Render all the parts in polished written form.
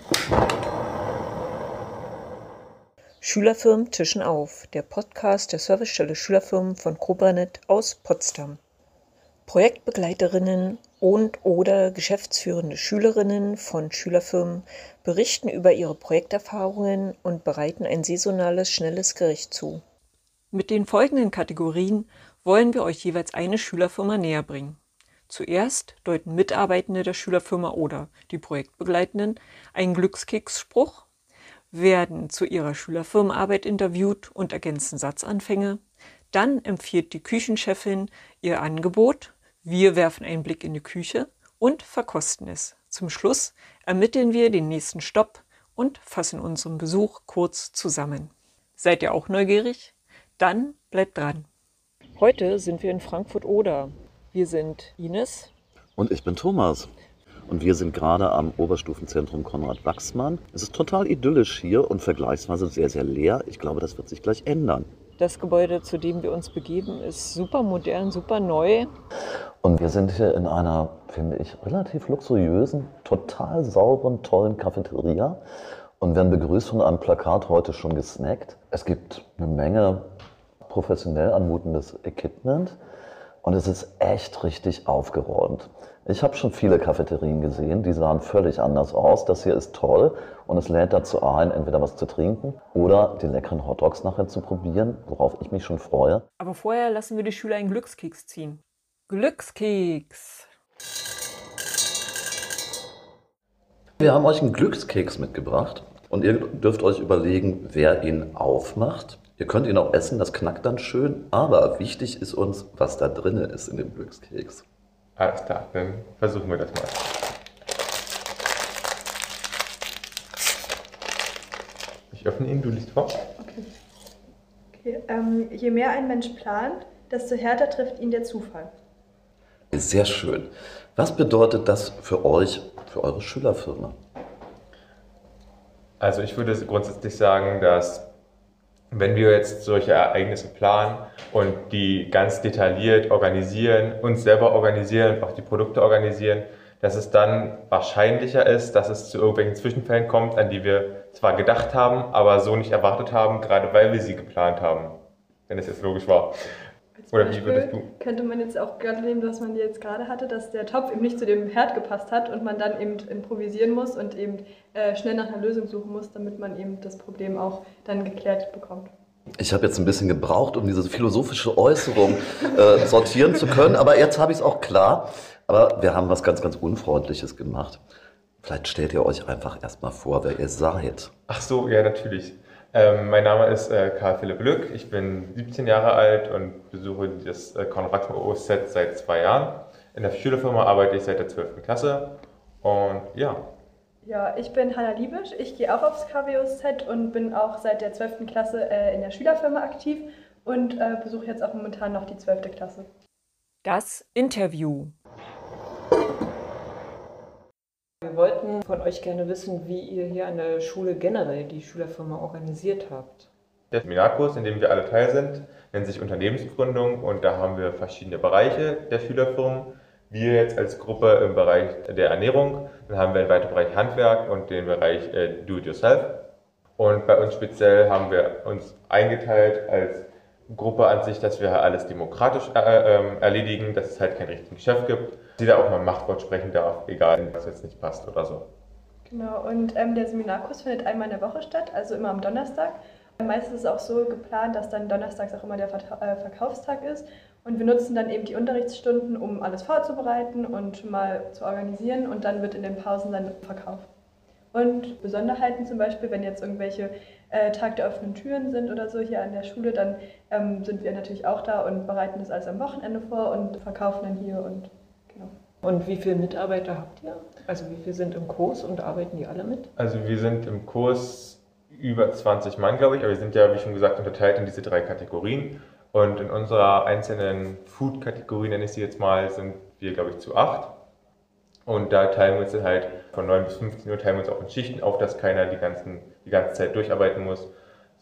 Schülerfirmen tischen auf, der Podcast der Servicestelle Schülerfirmen von Kobranet aus Potsdam. Projektbegleiterinnen und/oder geschäftsführende Schülerinnen von Schülerfirmen berichten über ihre Projekterfahrungen und bereiten ein saisonales, schnelles Gericht zu. Mit den folgenden Kategorien wollen wir euch jeweils eine Schülerfirma näher bringen. Zuerst deuten Mitarbeitende der Schülerfirma oder die Projektbegleitenden einen Glückskeksspruch, werden zu ihrer Schülerfirmenarbeit interviewt und ergänzen Satzanfänge. Dann empfiehlt die Küchenchefin ihr Angebot. Wir werfen einen Blick in die Küche und verkosten es. Zum Schluss ermitteln wir den nächsten Stopp und fassen unseren Besuch kurz zusammen. Seid ihr auch neugierig? Dann bleibt dran. Heute sind wir in Frankfurt-Oder. Wir sind Ines. Und ich bin Thomas. Und wir sind gerade am Oberstufenzentrum Konrad Wachsmann. Es ist total idyllisch hier und vergleichsweise sehr, sehr leer. Ich glaube, das wird sich gleich ändern. Das Gebäude, zu dem wir uns begeben, ist super modern, super neu. Und wir sind hier in einer, finde ich, relativ luxuriösen, total sauberen, tollen Cafeteria und werden begrüßt von einem Plakat, heute schon gesnackt. Es gibt eine Menge professionell anmutendes Equipment und es ist echt richtig aufgeräumt. Ich habe schon viele Cafeterien gesehen, die sahen völlig anders aus. Das hier ist toll und es lädt dazu ein, entweder was zu trinken oder die leckeren Hotdogs nachher zu probieren, worauf ich mich schon freue. Aber vorher lassen wir die Schüler einen Glückskeks ziehen. Glückskeks! Wir haben euch einen Glückskeks mitgebracht und ihr dürft euch überlegen, wer ihn aufmacht. Ihr könnt ihn auch essen, das knackt dann schön, aber wichtig ist uns, was da drin ist in dem Glückskeks. Alles klar, dann versuchen wir das mal. Ich öffne ihn, du liest vor. Okay. Je mehr ein Mensch plant, desto härter trifft ihn der Zufall. Sehr schön. Was bedeutet das für euch, für eure Schülerfirma? Also ich würde grundsätzlich sagen, dass wenn wir jetzt solche Ereignisse planen und die ganz detailliert organisieren, uns selber organisieren und auch die Produkte organisieren, dass es dann wahrscheinlicher ist, dass es zu irgendwelchen Zwischenfällen kommt, an die wir zwar gedacht haben, aber so nicht erwartet haben, gerade weil wir sie geplant haben. Wenn das jetzt logisch war. Oder wie würdest du? Könnte man jetzt auch gerade nehmen, was man jetzt gerade hatte, dass der Topf eben nicht zu dem Herd gepasst hat und man dann eben improvisieren muss und eben schnell nach einer Lösung suchen muss, damit man eben das Problem auch dann geklärt bekommt. Ich habe jetzt ein bisschen gebraucht, um diese philosophische Äußerung sortieren zu können, aber jetzt habe ich es auch klar. Aber wir haben was ganz, ganz Unfreundliches gemacht. Vielleicht stellt ihr euch einfach erstmal vor, wer ihr seid. Ach so, ja, natürlich. Mein Name ist Karl Philipp Lück, ich bin 17 Jahre alt und besuche das Konrad Wachsmann OSZ seit 2 Jahren. In der Schülerfirma arbeite ich seit der 12. Klasse und ja. Ja, ich bin Hanna Liebisch, ich gehe auch aufs KWOZ und bin auch seit der 12. Klasse in der Schülerfirma aktiv und besuche jetzt auch momentan noch die 12. Klasse. Das Interview. Wir wollten von euch gerne wissen, wie ihr hier an der Schule generell die Schülerfirma organisiert habt. Der Seminarkurs, in dem wir alle teil sind, nennt sich Unternehmensgründung und da haben wir verschiedene Bereiche der Schülerfirmen. Wir jetzt als Gruppe im Bereich der Ernährung, dann haben wir einen weiteren Bereich Handwerk und den Bereich Do-it-yourself. Und bei uns speziell haben wir uns eingeteilt als Gruppe an sich, dass wir alles demokratisch erledigen, dass es halt keinen richtigen Chef gibt. Jeder auch mal ein Machtwort sprechen darf, egal, was jetzt nicht passt oder so. Genau, und der Seminarkurs findet einmal in der Woche statt, also immer am Donnerstag. Meistens ist es auch so geplant, dass dann donnerstags auch immer der Verkaufstag ist. Und wir nutzen dann eben die Unterrichtsstunden, um alles vorzubereiten und mal zu organisieren. Und dann wird in den Pausen dann verkauft. Und Besonderheiten zum Beispiel, wenn jetzt irgendwelche Tag der offenen Türen sind oder so hier an der Schule, dann sind wir natürlich auch da und bereiten das alles am Wochenende vor und verkaufen dann hier und genau. Und wie viele Mitarbeiter habt ihr? Also wie viele sind im Kurs und arbeiten die alle mit? Also wir sind im Kurs über 20 Mann, glaube ich, aber wir sind ja, wie schon gesagt, unterteilt in diese 3 Kategorien. Und in unserer einzelnen Food-Kategorie, nenne ich sie jetzt mal, sind wir, glaube ich, zu 8. Und da teilen wir uns dann halt von 9 bis 15 Uhr teilen wir uns auch in Schichten auf, dass keiner die ganze Zeit durcharbeiten muss,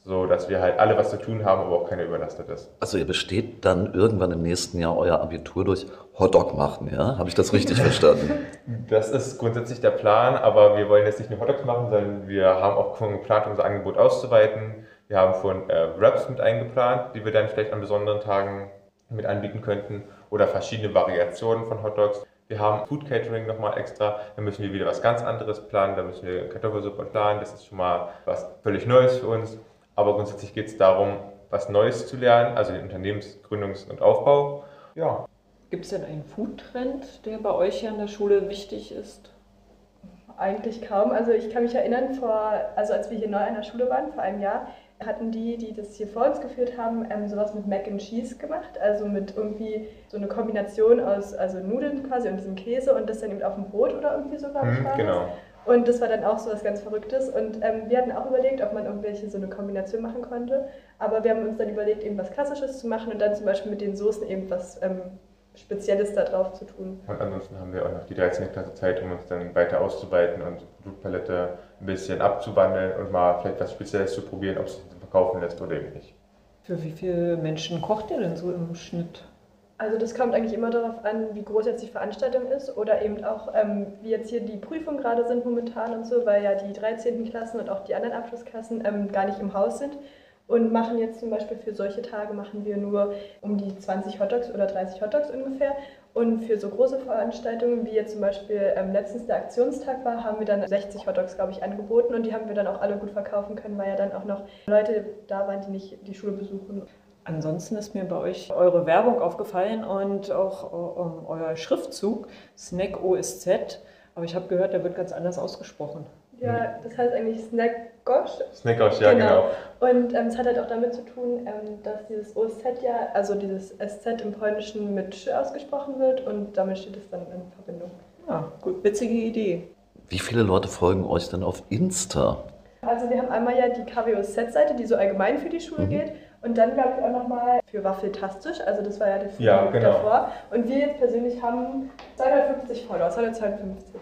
so dass wir halt alle was zu tun haben, aber auch keiner überlastet ist. Also ihr besteht dann irgendwann im nächsten Jahr euer Abitur durch Hotdog machen, ja? Habe ich das richtig verstanden? Das ist grundsätzlich der Plan, aber wir wollen jetzt nicht nur Hotdogs machen, sondern wir haben auch schon geplant, unser Angebot auszuweiten. Wir haben schon Wraps mit eingeplant, die wir dann vielleicht an besonderen Tagen mit anbieten könnten oder verschiedene Variationen von Hotdogs. Wir haben Food Catering nochmal extra, da müssen wir wieder was ganz anderes planen, da müssen wir Kartoffelsuppe planen, das ist schon mal was völlig Neues für uns. Aber grundsätzlich geht es darum, was Neues zu lernen, also den Unternehmensgründungs- und Aufbau. Ja. Gibt es denn einen Foodtrend, der bei euch hier an der Schule wichtig ist? Eigentlich kaum. Also ich kann mich erinnern, als wir hier neu an der Schule waren, vor einem Jahr, hatten die das hier vor uns geführt haben, sowas mit Mac and Cheese gemacht. Also mit irgendwie so eine Kombination aus Nudeln quasi und diesem Käse und das dann eben auf dem Brot oder irgendwie so, glaube ich, war Genau. das. Und das war dann auch so was ganz Verrücktes. Und wir hatten auch überlegt, ob man irgendwelche so eine Kombination machen konnte. Aber wir haben uns dann überlegt, eben was Klassisches zu machen und dann zum Beispiel mit den Soßen eben was Spezielles da drauf zu tun. Und ansonsten haben wir auch noch die 13. Klasse Zeit, um uns dann weiter auszuweiten und die Produktpalette ein bisschen abzuwandeln und mal vielleicht was Spezielles zu probieren, ob es sich verkaufen lässt oder eben nicht. Für wie viele Menschen kocht ihr denn so im Schnitt? Also das kommt eigentlich immer darauf an, wie groß jetzt die Veranstaltung ist oder eben auch, wie jetzt hier die Prüfungen gerade sind momentan und so, weil ja die 13. Klassen und auch die anderen Abschlussklassen gar nicht im Haus sind. Und machen jetzt zum Beispiel für solche Tage machen wir nur um die 20 Hotdogs oder 30 Hotdogs ungefähr. Und für so große Veranstaltungen, wie jetzt zum Beispiel letztens der Aktionstag war, haben wir dann 60 Hotdogs, glaube ich, angeboten. Und die haben wir dann auch alle gut verkaufen können, weil ja dann auch noch Leute da waren, die nicht die Schule besuchen. Ansonsten ist mir bei euch eure Werbung aufgefallen und auch euer Schriftzug, Snack OSZ. Aber ich habe gehört, der wird ganz anders ausgesprochen. Ja, das heißt eigentlich Snackosh. Snackosh, ja, genau. Und es hat halt auch damit zu tun, dass dieses OSZ ja, also dieses SZ im Polnischen mit Sch ausgesprochen wird und damit steht es dann in Verbindung. Ja, gut, witzige Idee. Wie viele Leute folgen euch denn auf Insta? Also wir haben einmal ja die KWOZ-Seite, die so allgemein für die Schule geht. Und dann glaube ich auch nochmal für Waffeltastisch, also das war ja die Folge davor. Und wir jetzt persönlich haben 250 Follower, 252.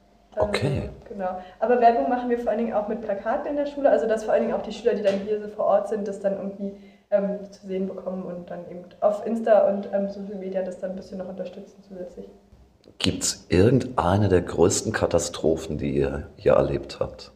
Okay. Genau. Aber Werbung machen wir vor allen Dingen auch mit Plakaten in der Schule, also dass vor allen Dingen auch die Schüler, die dann hier so vor Ort sind, das dann irgendwie zu sehen bekommen und dann eben auf Insta und Social Media das dann ein bisschen noch unterstützen zusätzlich. Gibt es irgendeine der größten Katastrophen, die ihr hier erlebt habt?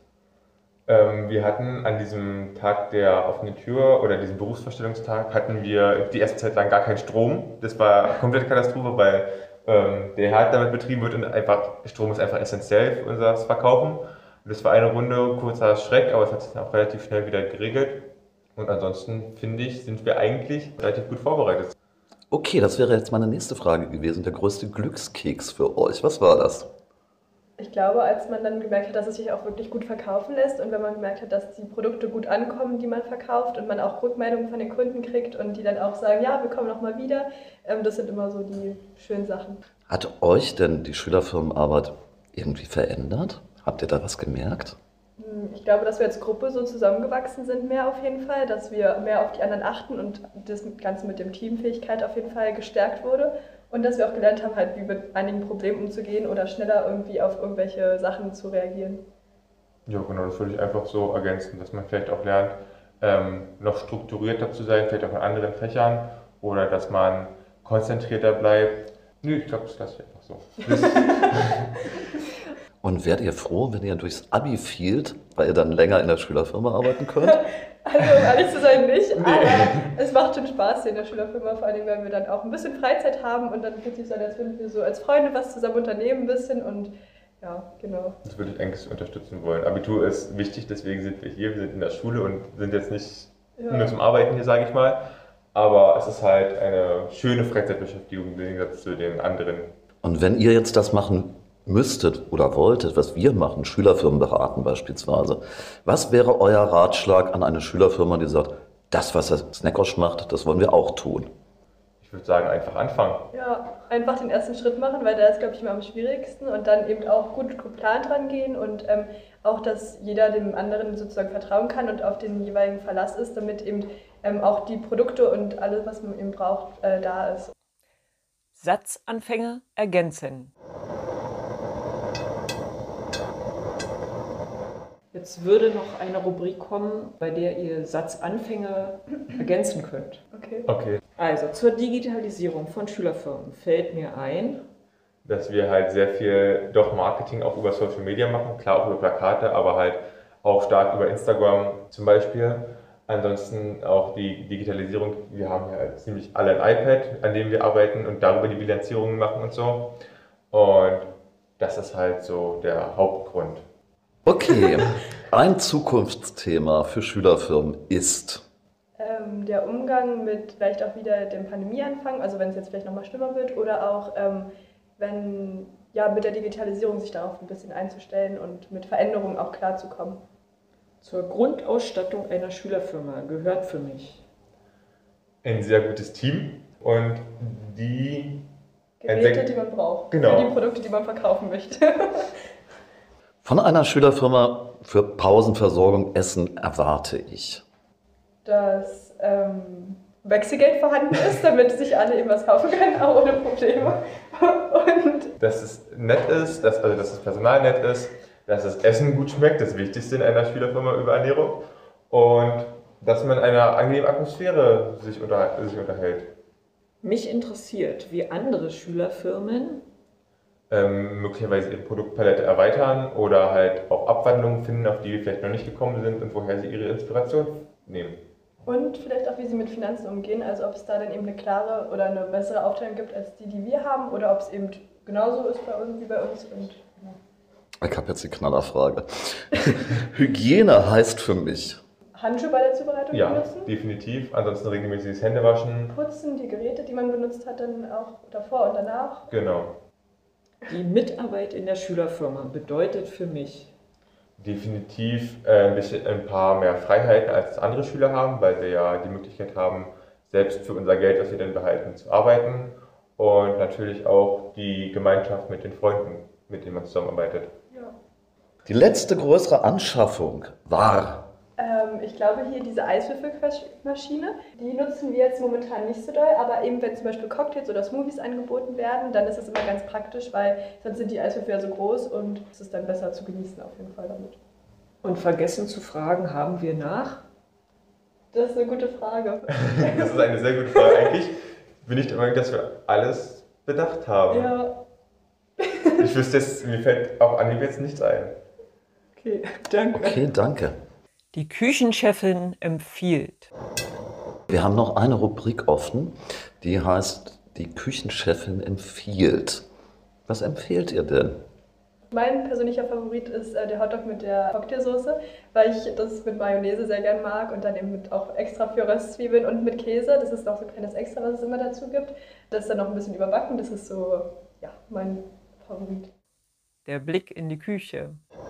Wir hatten an diesem Tag der offenen Tür oder diesem Berufsvorstellungstag hatten wir die erste Zeit lang gar keinen Strom. Das war eine komplette Katastrophe, weil der halt damit betrieben wird und einfach Strom ist einfach essentiell für unser Verkaufen. Und das war eine Runde, kurzer Schreck, aber es hat sich dann auch relativ schnell wieder geregelt. Und ansonsten finde ich, sind wir eigentlich relativ gut vorbereitet. Okay, das wäre jetzt meine nächste Frage gewesen. Der größte Glückskeks für euch. Was war das? Ich glaube, als man dann gemerkt hat, dass es sich auch wirklich gut verkaufen lässt und wenn man gemerkt hat, dass die Produkte gut ankommen, die man verkauft und man auch Rückmeldungen von den Kunden kriegt und die dann auch sagen, ja, wir kommen nochmal wieder, das sind immer so die schönen Sachen. Hat euch denn die Schülerfirmenarbeit irgendwie verändert? Habt ihr da was gemerkt? Ich glaube, dass wir als Gruppe so zusammengewachsen sind, mehr auf jeden Fall, dass wir mehr auf die anderen achten und das Ganze mit dem Teamfähigkeit auf jeden Fall gestärkt wurde. Und dass wir auch gelernt haben, halt wie mit einigen Problemen umzugehen oder schneller irgendwie auf irgendwelche Sachen zu reagieren. Ja, genau, das würde ich einfach so ergänzen, dass man vielleicht auch lernt, noch strukturierter zu sein, vielleicht auch in anderen Fächern oder dass man konzentrierter bleibt. Nö, ich glaube, das lasse ich einfach so. Und wärt ihr froh, wenn ihr durchs Abi fielt, weil ihr dann länger in der Schülerfirma arbeiten könnt? Also um ehrlich zu sein nicht, aber es macht schon Spaß hier in der Schülerfirma, vor allem weil wir dann auch ein bisschen Freizeit haben und dann fühlt sich so an, als würden wir so als Freunde was zusammen unternehmen ein bisschen und ja, genau. Das würde ich eigentlich unterstützen wollen. Abitur ist wichtig, deswegen sind wir hier, wir sind in der Schule und sind jetzt nicht nur zum Arbeiten hier, sage ich mal, aber es ist halt eine schöne Freizeitbeschäftigung im Gegensatz zu den anderen. Und wenn ihr jetzt das machen müsstet oder wolltet, was wir machen, Schülerfirmen beraten beispielsweise, was wäre euer Ratschlag an eine Schülerfirma, die sagt, das, was der Snackosh macht, das wollen wir auch tun? Ich würde sagen, einfach anfangen. Ja, einfach den ersten Schritt machen, weil der ist, glaube ich, immer am schwierigsten und dann eben auch gut geplant rangehen und auch, dass jeder dem anderen sozusagen vertrauen kann und auf den jeweiligen Verlass ist, damit eben auch die Produkte und alles, was man eben braucht, da ist. Jetzt würde noch eine Rubrik kommen, bei der ihr Satzanfänge ergänzen könnt. Okay. Also zur Digitalisierung von Schülerfirmen fällt mir ein, Dass wir halt sehr viel doch Marketing auch über Social Media machen, klar auch über Plakate, aber halt auch stark über Instagram zum Beispiel. Ansonsten auch die Digitalisierung, wir haben ja ziemlich alle ein iPad, an dem wir arbeiten und darüber die Bilanzierungen machen und so. Und das ist halt so der Hauptgrund. Okay, ein Zukunftsthema für Schülerfirmen ist. Der Umgang mit vielleicht auch wieder dem Pandemieanfang, also wenn es jetzt vielleicht nochmal schlimmer wird, oder auch wenn ja mit der Digitalisierung sich darauf ein bisschen einzustellen und mit Veränderungen auch klarzukommen. zur Grundausstattung einer Schülerfirma gehört für mich Ein sehr gutes Team und die Geräte, die man braucht, Genau. für die Produkte, die man verkaufen möchte. Von einer Schülerfirma für Pausenversorgung Essen erwarte ich. Dass Wechselgeld vorhanden ist, damit sich alle eben was kaufen können, auch ohne Probleme. Und dass es nett ist, dass das Personal nett ist, dass das Essen gut schmeckt, das Wichtigste in einer Schülerfirma über Ernährung, und dass man in einer angenehmen Atmosphäre sich unterhält. Mich interessiert, wie andere Schülerfirmen Möglicherweise ihre Produktpalette erweitern oder halt auch Abwandlungen finden, auf die wir vielleicht noch nicht gekommen sind und woher sie ihre Inspiration nehmen. Und vielleicht auch, wie sie mit Finanzen umgehen, also ob es da dann eben eine klare oder eine bessere Aufteilung gibt als die wir haben, oder ob es eben genauso ist bei uns wie bei uns. Und, ja. Ich habe jetzt die Knallerfrage. Hygiene heißt für mich. Handschuhe bei der Zubereitung Ja, benutzen, definitiv. Ansonsten regelmäßiges Händewaschen. putzen, die Geräte, die man benutzt hat, dann auch davor und danach. Genau. die Mitarbeit in der Schülerfirma bedeutet für mich Definitiv ein paar mehr Freiheiten als andere Schüler haben, weil wir ja die Möglichkeit haben, selbst für unser Geld, was wir dann behalten, zu arbeiten. Und natürlich auch die Gemeinschaft mit den Freunden, mit denen man zusammenarbeitet. Ja. Die letzte größere Anschaffung war. Ich glaube hier diese Eiswürfelmaschine, die nutzen wir jetzt momentan nicht so doll, aber eben wenn zum Beispiel Cocktails oder Smoothies angeboten werden, dann ist es immer ganz praktisch, weil sonst sind die Eiswürfel ja so groß und es ist dann besser zu genießen auf jeden Fall damit. und vergessen zu fragen, haben wir nach? Das ist eine gute Frage. Das ist eine sehr gute Frage. Eigentlich bin ich der Meinung, dass wir alles bedacht haben. Ja, Ich wüsste jetzt, mir fällt auf Anhieb jetzt nichts ein. Okay, danke. Okay, danke. Die Küchenchefin empfiehlt. Wir haben noch eine Rubrik offen, die heißt, die Küchenchefin empfiehlt. Was empfehlt ihr denn? mein persönlicher Favorit ist der Hotdog mit der Cocktailsoße, weil ich das mit Mayonnaise sehr gern mag und dann eben mit auch extra für Röstzwiebeln und mit Käse. Das ist auch so ein kleines Extra, was es immer dazu gibt. Das ist dann noch ein bisschen überbacken. Das ist so, ja, mein Favorit. Der Blick in die Küche.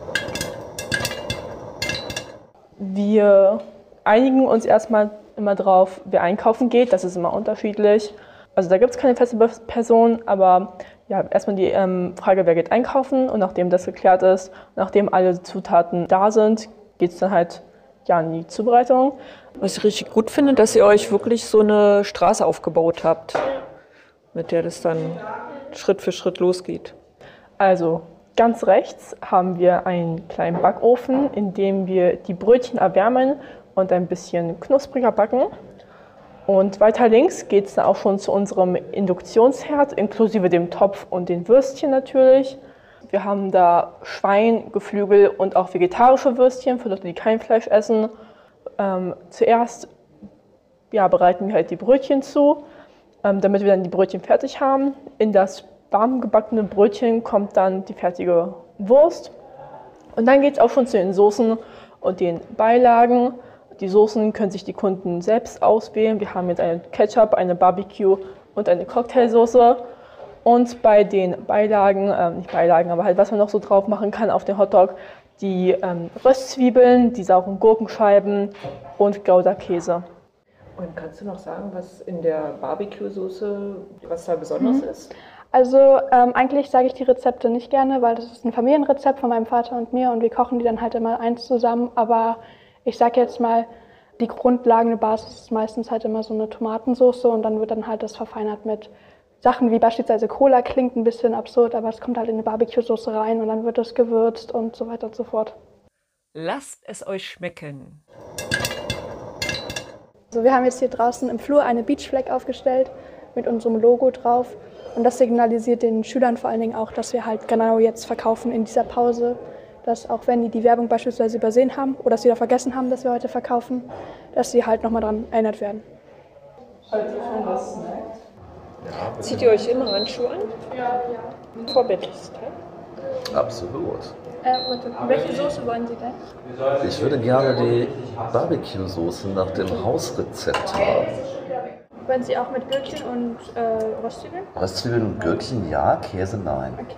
Wir einigen uns erstmal immer drauf, wer einkaufen geht. Das ist immer unterschiedlich. Also da gibt es keine feste Person, aber ja, erstmal die Frage, wer geht einkaufen, und nachdem das geklärt ist, nachdem alle Zutaten da sind, geht es dann halt ja in die Zubereitung. Was ich richtig gut finde, dass ihr euch wirklich so eine Straße aufgebaut habt, mit der das dann Schritt für Schritt losgeht. Also ganz rechts haben wir einen kleinen Backofen, in dem wir die Brötchen erwärmen und ein bisschen knuspriger backen. Und weiter links geht es dann auch schon zu unserem Induktionsherd, inklusive dem Topf und den Würstchen natürlich. Wir haben da Schwein, Geflügel und auch vegetarische Würstchen für Leute, die kein Fleisch essen. Zuerst bereiten wir halt die Brötchen zu, damit wir dann die Brötchen fertig haben. In das warm gebackene Brötchen kommt dann die fertige Wurst. Und dann geht es auch schon zu den Soßen und den Beilagen. Die Soßen können sich die Kunden selbst auswählen. Wir haben jetzt eine Ketchup, eine Barbecue und eine Cocktailsoße. Und bei den Beilagen, nicht Beilagen, aber halt was man noch so drauf machen kann auf den Hotdog, die Röstzwiebeln, die sauren Gurkenscheiben und Gouda-Käse. Und kannst du noch sagen, was in der Barbecue-Soße, was da besonders ist? Also eigentlich sage ich die Rezepte nicht gerne, weil das ist ein Familienrezept von meinem Vater und mir und wir kochen die dann halt immer eins zusammen. Aber ich sage jetzt mal, die grundlegende Basis ist meistens halt immer so eine Tomatensauce und dann wird dann halt das verfeinert mit Sachen wie beispielsweise Cola, klingt ein bisschen absurd, aber es kommt halt in eine Barbecue-Soße rein und dann wird das gewürzt und so weiter und so fort. Lasst es euch schmecken. Also wir haben jetzt hier draußen im Flur eine Beachflag aufgestellt mit unserem Logo drauf. Und das signalisiert den Schülern vor allen Dingen auch, dass wir halt genau jetzt verkaufen in dieser Pause. Dass auch wenn die Werbung beispielsweise übersehen haben oder es wieder vergessen haben, dass wir heute verkaufen, dass sie halt nochmal daran erinnert werden. Zieht ihr euch immer Handschuhe an? Ja. Vorbildlich. Absolut. Welche Soße wollen Sie denn? Ich würde gerne die Barbecue-Soße nach dem Hausrezept haben. Wollen Sie auch mit Gürkchen und Röstzwiebeln? Röstzwiebeln und Gürkchen ja, Käse nein. Okay.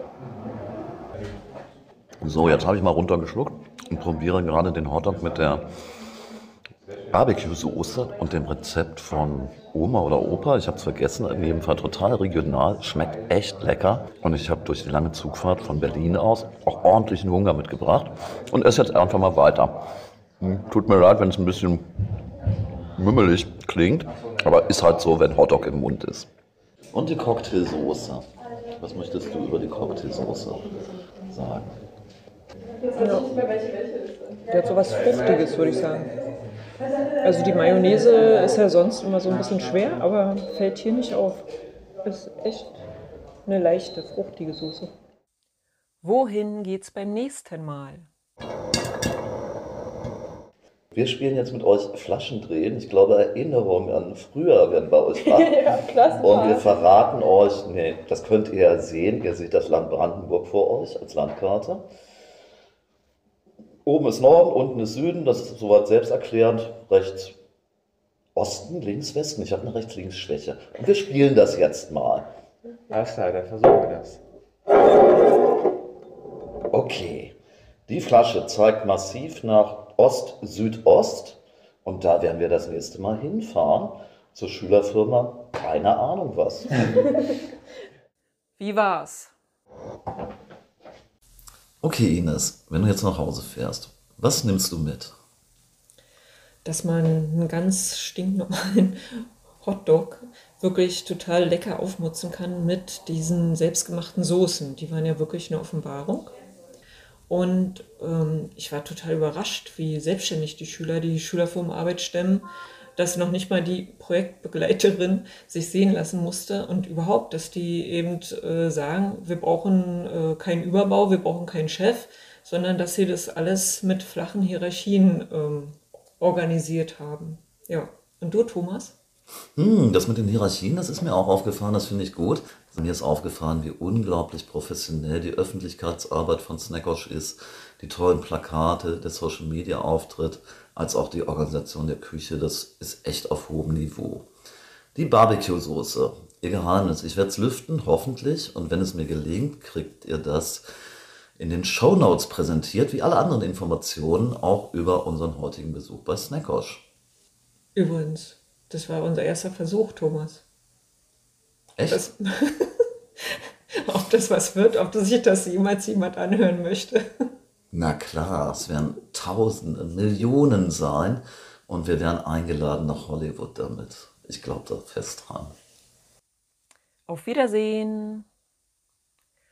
So, jetzt habe ich mal runtergeschluckt und probiere gerade den Hotdog mit der Barbecue-Soße und dem Rezept von Oma oder Opa. Ich habe es vergessen, in jedem Fall total regional, schmeckt echt lecker. Und ich habe durch die lange Zugfahrt von Berlin aus auch ordentlichen Hunger mitgebracht und esse jetzt einfach mal weiter. Tut mir leid, wenn es ein bisschen mümmelig klingt, aber ist halt so, wenn Hotdog im Mund ist. Und die Cocktailsoße. Was möchtest du über die Cocktailsoße sagen? Der hat so was Fruchtiges, würde ich sagen. Also die Mayonnaise ist ja sonst immer so ein bisschen schwer, aber fällt hier nicht auf. Ist echt eine leichte, fruchtige Soße. Wohin geht's beim nächsten Mal? Wir spielen jetzt mit euch Flaschendrehen. Ich glaube, Erinnerungen an früher werden bei euch wach. Ja, klasse. Und wir verraten euch, nee, das könnt ihr ja sehen, ihr seht das Land Brandenburg vor euch als Landkarte. Oben ist Norden, unten ist Süden, das ist soweit selbsterklärend. Rechts Osten, links Westen. Ich habe eine Rechts-Links-Schwäche. Und wir spielen das jetzt mal. Alles klar, dann versuchen wir das. Okay, die Flasche zeigt massiv nach Ost-Südost. Und da werden wir das nächste Mal hinfahren. Zur Schülerfirma, keine Ahnung was. Wie war's? Okay, Ines, wenn du jetzt nach Hause fährst, was nimmst du mit? Dass man einen ganz stinknormalen Hotdog wirklich total lecker aufmutzen kann mit diesen selbstgemachten Soßen. Die waren ja wirklich eine Offenbarung. Und ich war total überrascht, wie selbstständig die Schüler die Schülerfirmenarbeit stemmen, dass noch nicht mal die Projektbegleiterin sich sehen lassen musste und überhaupt, dass die eben sagen, wir brauchen keinen Überbau, wir brauchen keinen Chef, sondern dass sie das alles mit flachen Hierarchien organisiert haben. Ja, und du, Thomas? Das mit den Hierarchien, das ist mir auch aufgefallen, das finde ich gut. Also mir ist aufgefallen, wie unglaublich professionell die Öffentlichkeitsarbeit von Snackosh ist, die tollen Plakate, der Social-Media-Auftritt, als auch die Organisation der Küche, das ist echt auf hohem Niveau. Die Barbecue-Soße, ihr Geheimnis, ich werde es lüften, hoffentlich, und wenn es mir gelingt, kriegt ihr das in den Shownotes präsentiert, wie alle anderen Informationen, auch über unseren heutigen Besuch bei Snackosh. Übrigens, das war unser erster Versuch, Thomas. Echt? Ob das was wird, ob sich das jemals jemand anhören möchte. Na klar, es werden Tausende, Millionen sein und wir werden eingeladen nach Hollywood damit. Ich glaube da fest dran. Auf Wiedersehen.